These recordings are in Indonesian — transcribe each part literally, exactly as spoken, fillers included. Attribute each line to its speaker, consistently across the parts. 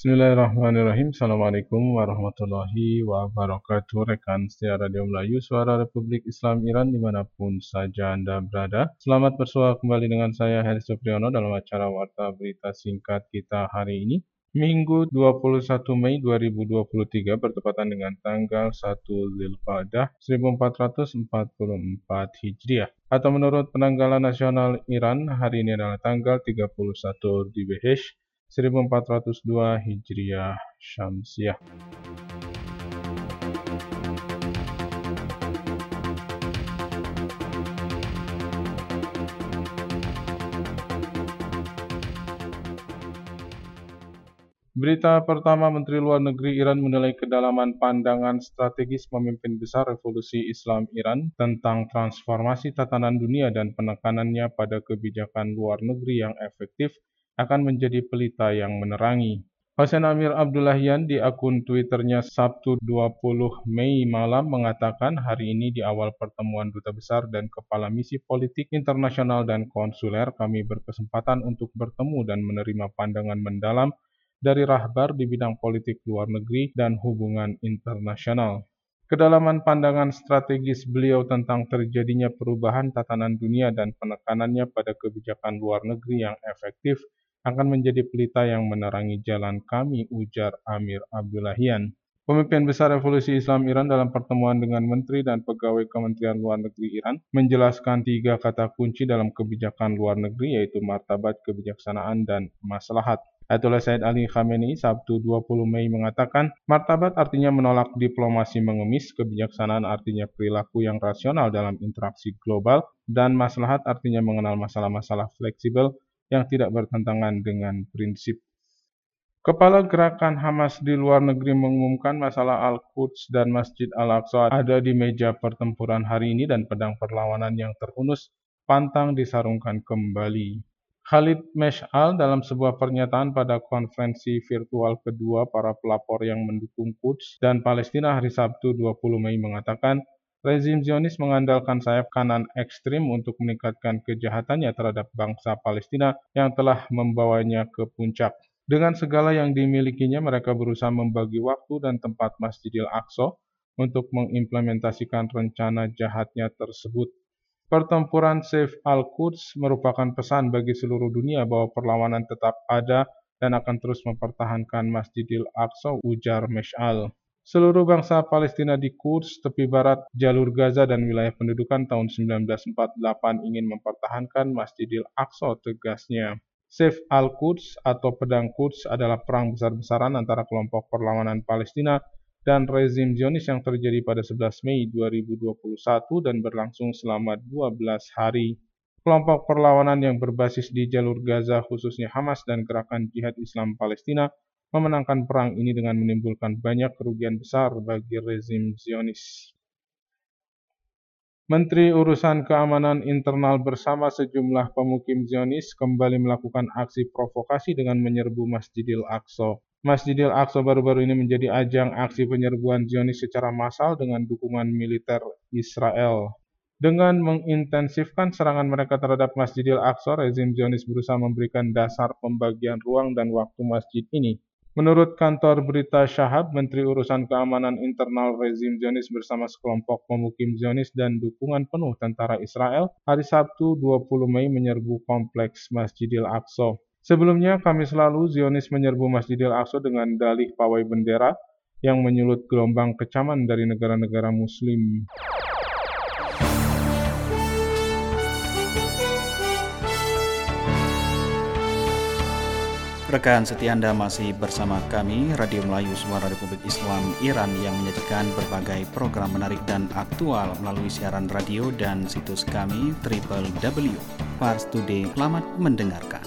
Speaker 1: Bismillahirrahmanirrahim. Assalamualaikum warahmatullahi wabarakatuh. Rekan setia Radio Melayu, Suara Republik Islam Iran dimanapun saja Anda berada. Selamat bersua kembali dengan saya Heri Supriyono dalam acara Warta Berita Singkat kita hari ini. Minggu dua puluh satu Mei dua ribu dua puluh tiga bertepatan dengan tanggal satu Dzulqa'dah seribu empat ratus empat puluh empat Hijriah. Atau menurut penanggalan nasional Iran, hari ini adalah tanggal tiga puluh satu Ordibehesh seribu empat ratus dua Hijriah Syamsiah. Berita pertama, Menteri Luar Negeri Iran menilai kedalaman pandangan strategis pemimpin besar Revolusi Islam Iran tentang transformasi tatanan dunia dan penekanannya pada kebijakan luar negeri yang efektif akan menjadi pelita yang menerangi. Hossein Amir Abdullahian di akun Twitternya Sabtu dua puluh Mei malam mengatakan, hari ini di awal pertemuan duta besar dan kepala misi politik internasional dan konsuler, kami berkesempatan untuk bertemu dan menerima pandangan mendalam dari rahbar di bidang politik luar negeri dan hubungan internasional. Kedalaman pandangan strategis beliau tentang terjadinya perubahan tatanan dunia dan penekanannya pada kebijakan luar negeri yang efektif akan menjadi pelita yang menerangi jalan kami, ujar Amir Abdullahian. Pemimpin besar Revolusi Islam Iran dalam pertemuan dengan menteri dan pegawai Kementerian Luar Negeri Iran menjelaskan tiga kata kunci dalam kebijakan luar negeri, yaitu martabat, kebijaksanaan, dan maslahat. Ayatollah Said Ali Khamenei Sabtu dua puluh Mei mengatakan, martabat artinya menolak diplomasi mengemis, kebijaksanaan artinya perilaku yang rasional dalam interaksi global, dan maslahat artinya mengenal masalah-masalah fleksibel yang tidak bertentangan dengan prinsip. Kepala Gerakan Hamas di luar negeri mengumumkan masalah Al-Quds dan Masjid Al-Aqsa ada di meja pertempuran hari ini dan pedang perlawanan yang terhunus pantang disarungkan kembali. Khalid Mesh'al dalam sebuah pernyataan pada konferensi virtual kedua para pelapor yang mendukung Quds dan Palestina hari Sabtu dua puluh Mei mengatakan, rezim Zionis mengandalkan sayap kanan ekstrim untuk meningkatkan kejahatannya terhadap bangsa Palestina yang telah membawanya ke puncak. Dengan segala yang dimilikinya, mereka berusaha membagi waktu dan tempat Masjidil Aqsa untuk mengimplementasikan rencana jahatnya tersebut. Pertempuran Save Al-Quds merupakan pesan bagi seluruh dunia bahwa perlawanan tetap ada dan akan terus mempertahankan Masjidil Aqsa, ujar Mesh'al. Seluruh bangsa Palestina di Quds, tepi barat, jalur Gaza, dan wilayah pendudukan tahun seribu sembilan ratus empat puluh delapan ingin mempertahankan Masjidil Aqsa, tegasnya. Save Al-Quds atau Pedang Quds adalah perang besar-besaran antara kelompok perlawanan Palestina dan rezim Zionis yang terjadi pada sebelas Mei dua ribu dua puluh satu dan berlangsung selama dua belas hari. Kelompok perlawanan yang berbasis di jalur Gaza, khususnya Hamas dan Gerakan Jihad Islam Palestina, memenangkan perang ini dengan menimbulkan banyak kerugian besar bagi rezim Zionis. Menteri Urusan Keamanan Internal bersama sejumlah pemukim Zionis kembali melakukan aksi provokasi dengan menyerbu Masjidil Aqsa. Masjidil Aqsa baru-baru ini menjadi ajang aksi penyerbuan Zionis secara massal dengan dukungan militer Israel. Dengan mengintensifkan serangan mereka terhadap Masjidil Aqsa, rezim Zionis berusaha memberikan dasar pembagian ruang dan waktu masjid ini. Menurut kantor berita Shahab, Menteri Urusan Keamanan Internal rezim Zionis bersama sekelompok pemukim Zionis dan dukungan penuh tentara Israel hari Sabtu dua puluh Mei menyerbu kompleks Masjidil Aqsa. Sebelumnya, Kamis lalu, Zionis menyerbu Masjidil Aqsa dengan dalih pawai bendera yang menyulut gelombang kecaman dari negara-negara Muslim.
Speaker 2: Rekan setia Anda masih bersama kami, Radio Melayu Suara Republik Islam Iran yang menyajikan berbagai program menarik dan aktual melalui siaran radio dan situs kami w w w titik pars today. Selamat mendengarkan.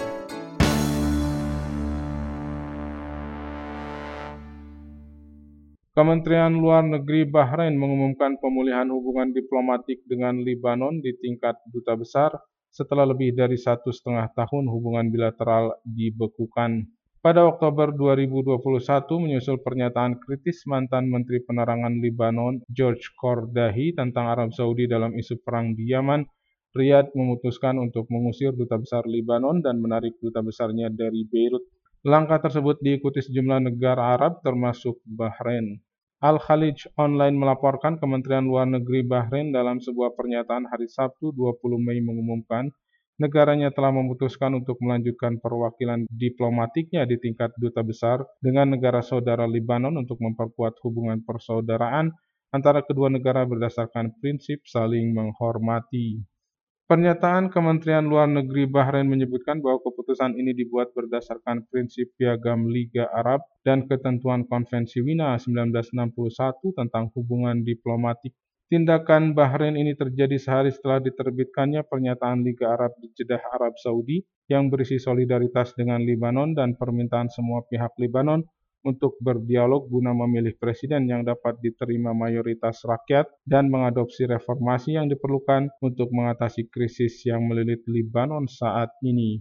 Speaker 1: Kementerian Luar Negeri Bahrain mengumumkan pemulihan hubungan diplomatik dengan Lebanon di tingkat duta besar setelah lebih dari satu setengah tahun hubungan bilateral dibekukan. Pada Oktober dua ribu dua puluh satu, menyusul pernyataan kritis mantan Menteri Penerangan Lebanon George Kordahi tentang Arab Saudi dalam isu perang di Yaman, Riyadh memutuskan untuk mengusir duta besar Lebanon dan menarik duta besarnya dari Beirut. Langkah tersebut diikuti sejumlah negara Arab termasuk Bahrain. Al-Khalij Online melaporkan Kementerian Luar Negeri Bahrain dalam sebuah pernyataan hari Sabtu dua puluh Mei mengumumkan negaranya telah memutuskan untuk melanjutkan perwakilan diplomatiknya di tingkat duta besar dengan negara saudara Lebanon untuk memperkuat hubungan persaudaraan antara kedua negara berdasarkan prinsip saling menghormati. Pernyataan Kementerian Luar Negeri Bahrain menyebutkan bahwa keputusan ini dibuat berdasarkan prinsip Piagam Liga Arab dan ketentuan Konvensi Wina seribu sembilan ratus enam puluh satu tentang hubungan diplomatik. Tindakan Bahrain ini terjadi sehari setelah diterbitkannya pernyataan Liga Arab di Jeddah, Arab Saudi yang berisi solidaritas dengan Lebanon dan permintaan semua pihak Lebanon untuk berdialog guna memilih presiden yang dapat diterima mayoritas rakyat dan mengadopsi reformasi yang diperlukan untuk mengatasi krisis yang melilit Lebanon saat ini.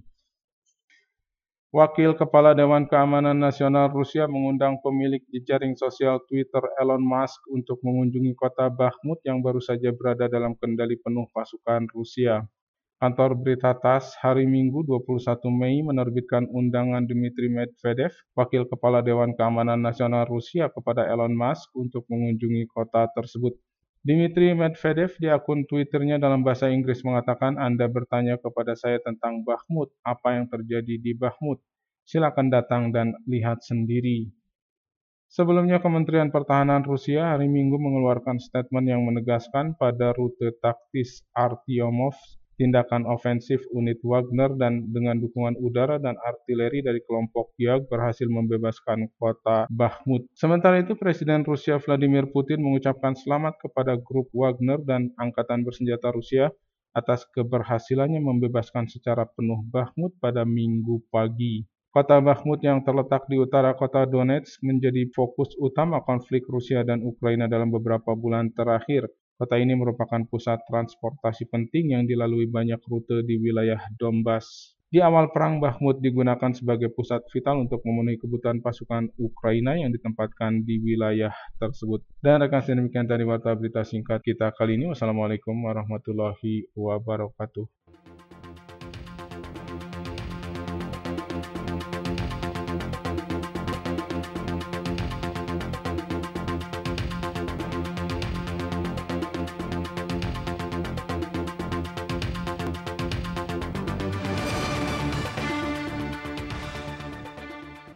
Speaker 1: Wakil Kepala Dewan Keamanan Nasional Rusia mengundang pemilik jejaring sosial Twitter Elon Musk untuk mengunjungi kota Bakhmut yang baru saja berada dalam kendali penuh pasukan Rusia. Kantor berita TASS hari Minggu dua puluh satu Mei menerbitkan undangan Dmitry Medvedev, Wakil Kepala Dewan Keamanan Nasional Rusia, kepada Elon Musk untuk mengunjungi kota tersebut. Dmitry Medvedev di akun Twitternya dalam bahasa Inggris mengatakan, "Anda bertanya kepada saya tentang Bakhmut, apa yang terjadi di Bakhmut? Silakan datang dan lihat sendiri." Sebelumnya, Kementerian Pertahanan Rusia hari Minggu mengeluarkan statement yang menegaskan pada rute taktis Artyomov, tindakan ofensif unit Wagner dan dengan dukungan udara dan artileri dari kelompok Yag berhasil membebaskan kota Bakhmut. Sementara itu, Presiden Rusia Vladimir Putin mengucapkan selamat kepada grup Wagner dan angkatan bersenjata Rusia atas keberhasilannya membebaskan secara penuh Bakhmut pada Minggu pagi. Kota Bakhmut yang terletak di utara kota Donetsk menjadi fokus utama konflik Rusia dan Ukraina dalam beberapa bulan terakhir. Kota ini merupakan pusat transportasi penting yang dilalui banyak rute di wilayah Donbas. Di awal perang, Bakhmut digunakan sebagai pusat vital untuk memenuhi kebutuhan pasukan Ukraina yang ditempatkan di wilayah tersebut. Dan rekan sedemikian tadi warta berita singkat kita kali ini. Wassalamualaikum warahmatullahi wabarakatuh.